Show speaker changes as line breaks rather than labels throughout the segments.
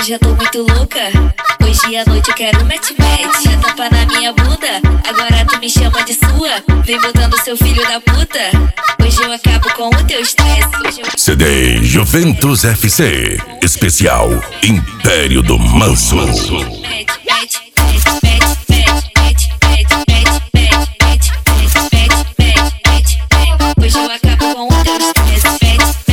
já tô muito louca. Hoje à noite eu quero match-match. Já tapa na minha bunda, agora tu me chama de sua. Vem botando seu filho da puta. Hoje eu acabo com o teu estresse.
CD Juventus FC Especial Império do Manso.
Hoje eu acabo com o teu estresse.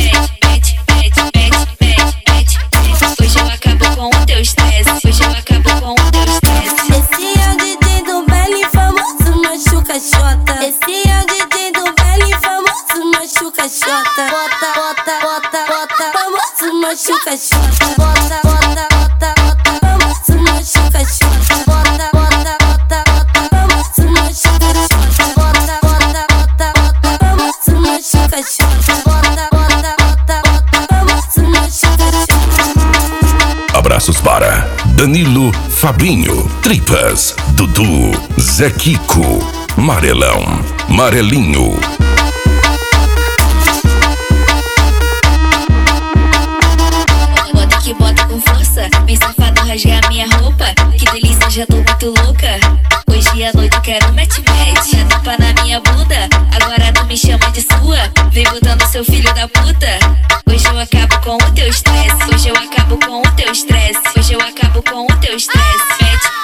Hoje eu acabo com o teu estresse. Hoje eu acabo com o teu estresse.
Esse é o DJ do baile famoso machuca xota. Esse é o DJ do baile famoso machuca xota. Bota, bota, bota, bota, famoso machuca xota. Bota, bota, bota, bota, famoso machuca xota. Bota, bota, bota, bota, famoso machuca xota. Bota, bota, bota, bota, famoso machuca xota. Bota, bota, bota, bota, famoso machuca xota.
Abraços para Danilo, Fabinho, Tripas, Dudu, Zé Kiko, Marelão, Marelinho.
Bota que bota com força, vem safado rasgar minha roupa. Que delícia, já tô muito louca. Hoje à noite eu quero match-match. Já tapa na minha bunda, agora tu me chama de sua. Vem botando seu filho da puta. Hoje eu acabo com o teu estresse. Hoje eu acabo com o teu estresse. Hoje eu acabo com o teu estresse.